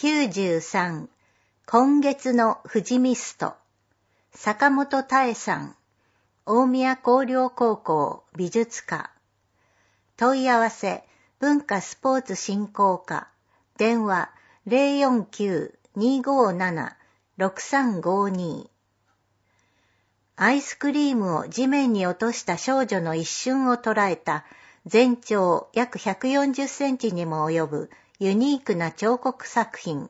93今月の富士ミスト坂本多江さん大宮光陵高校美術科問い合わせ文化スポーツ振興課電話 049-257-6352 アイスクリームを地面に落とした少女の一瞬を捉えた全長約140センチにも及ぶユニークな彫刻作品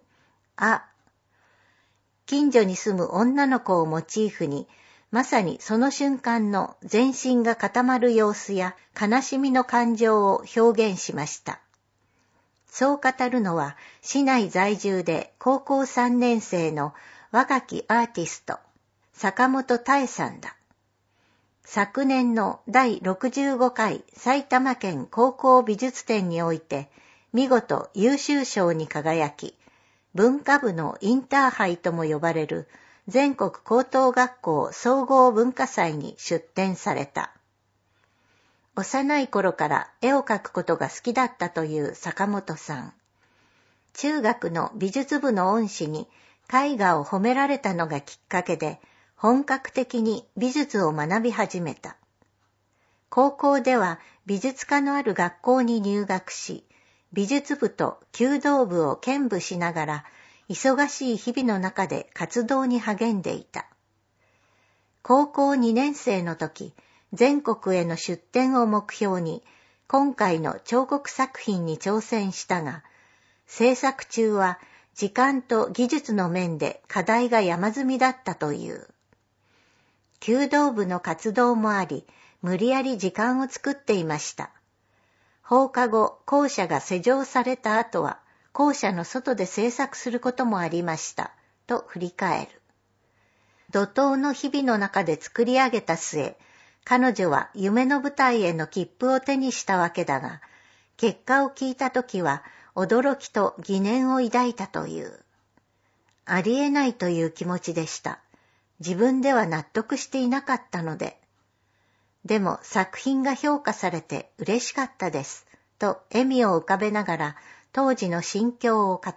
近所に住む女の子をモチーフにまさにその瞬間の全身が固まる様子や悲しみの感情を表現しました。そう語るのは市内在住で高校3年生の若きアーティスト坂本多江さんだ。昨年の第65回埼玉県高校美術展において見事優秀賞に輝き、文化部のインターハイとも呼ばれる全国高等学校総合文化祭に出展された。幼い頃から絵を描くことが好きだったという坂本さん。中学の美術部の恩師に絵画を褒められたのがきっかけで本格的に美術を学び始めた。高校では美術科のある学校に入学し、美術部と弓道部を兼務しながら、忙しい日々の中で活動に励んでいた。高校2年生の時、全国への出展を目標に、今回の彫刻作品に挑戦したが、制作中は時間と技術の面で課題が山積みだったという。弓道部の活動もあり、無理やり時間を作っていました。放課後、校舎が施錠された後は、校舎の外で制作することもありました、と振り返る。怒涛の日々の中で作り上げた末、彼女は夢の舞台への切符を手にしたわけだが、結果を聞いたときは、驚きと疑念を抱いたという。ありえないという気持ちでした。自分では納得していなかったので。でも作品が評価されて嬉しかったです、と笑みを浮かべながら当時の心境を語った。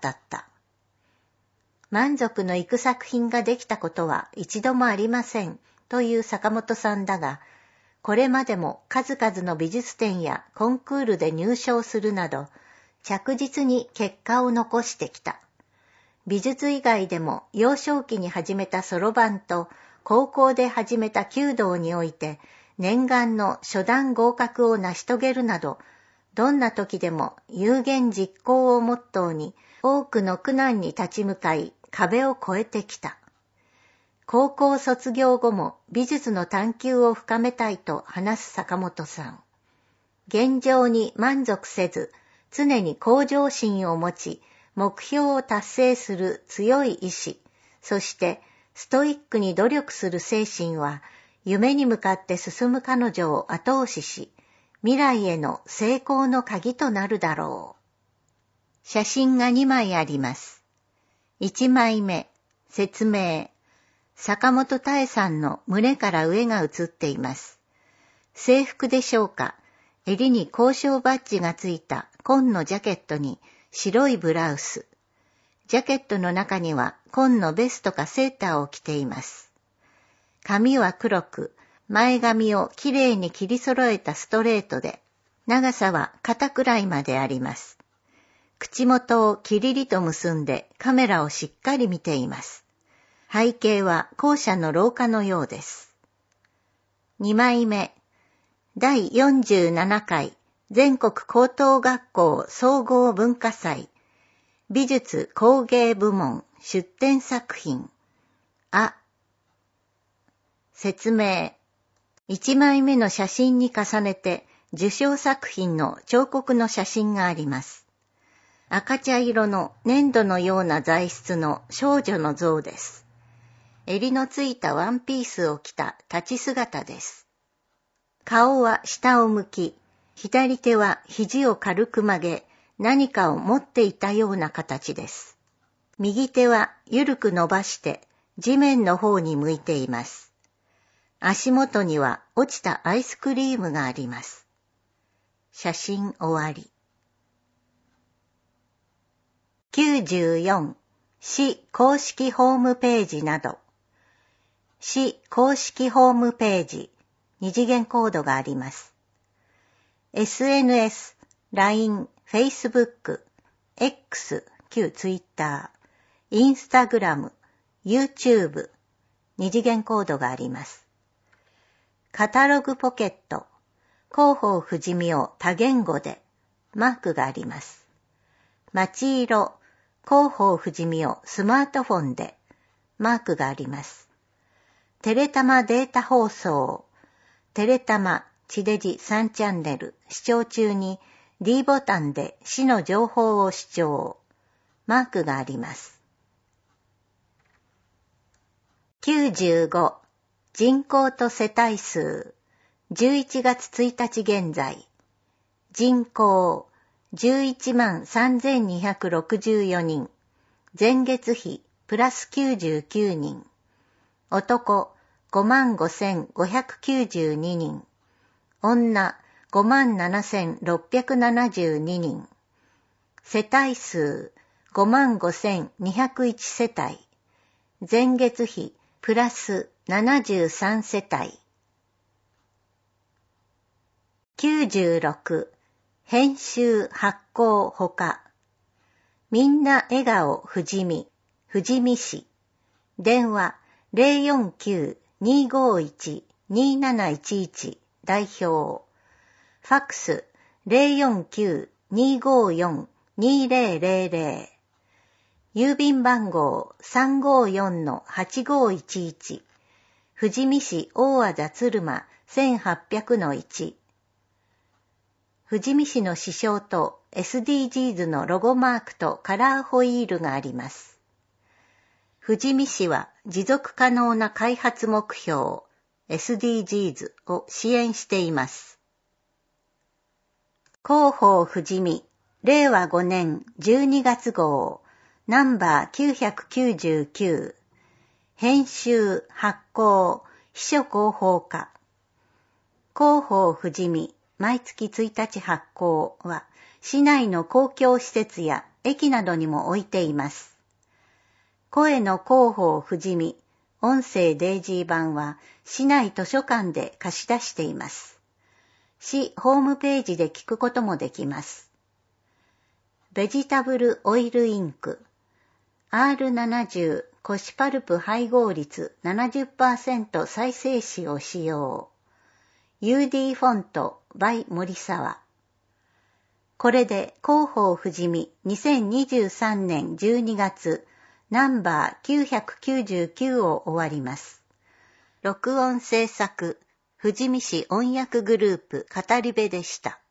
満足のいく作品ができたことは一度もありません、という坂本さんだが、これまでも数々の美術展やコンクールで入賞するなど、着実に結果を残してきた。美術以外でも幼少期に始めたそろばんと高校で始めた弓道において、念願の初段合格を成し遂げるなど、どんな時でも有言実行をモットーに多くの苦難に立ち向かい壁を越えてきた。高校卒業後も美術の探求を深めたいと話す坂本さん。現状に満足せず、常に向上心を持ち、目標を達成する強い意志、そしてストイックに努力する精神は、夢に向かって進む彼女を後押しし、未来への成功の鍵となるだろう。写真が2枚あります。1枚目、説明。坂本多江さんの胸から上が写っています。制服でしょうか。襟に校章バッジがついた紺のジャケットに白いブラウス。ジャケットの中には紺のベストかセーターを着ています。髪は黒く、前髪をきれいに切り揃えたストレートで、長さは肩くらいまであります。口元をキリリと結んでカメラをしっかり見ています。背景は校舎の廊下のようです。2枚目、第47回全国高等学校総合文化祭美術工芸部門出展作品説明。1枚目の写真に重ねて受賞作品の彫刻の写真があります。赤茶色の粘土のような材質の少女の像です。襟のついたワンピースを着た立ち姿です。顔は下を向き、左手は肘を軽く曲げ、何かを持っていたような形です。右手は緩く伸ばして地面の方に向いています。足元には落ちたアイスクリームがあります。写真終わり。 94、市公式ホームページなど。市公式ホームページ、二次元コードがあります。SNS、LINE、Facebook、X、旧 Twitter、Instagram、YouTube、二次元コードがあります。カタログポケット、広報富士見を多言語で、マークがあります。街色、広報富士見をスマートフォンで、マークがあります。テレタマデータ放送、テレタマ地デジ3チャンネル視聴中に D ボタンで市の情報を視聴、マークがあります。95、人口と世帯数、11月1日現在、人口113,264人、前月比プラス99人、男55,592人、女57,672人、世帯数55,201世帯、前月比プラス73世帯。96、編集発行ほか。みんな笑顔富士見、富士見市。電話049-251-2711代表。ファックス049-254-2000。郵便番号 354-8511 富士見市大字鶴間 1800-1。富士見市の市章と SDGs のロゴマークとカラーホイールがあります。富士見市は持続可能な開発目標 SDGs を支援しています。広報富士見令和5年12月号ナンバー999編集発行秘書広報課広報富士見毎月1日発行は市内の公共施設や駅などにも置いています。声の広報富士見音声デイジー版は市内図書館で貸し出しています。市ホームページで聞くこともできます。ベジタブルオイルインクR70 コシパルプ配合率 70% 再生紙を使用。UD フォント by 森沢。これで広報富士見2023年12月ナンバー999を終わります。録音制作富士見市音訳グループ語り部でした。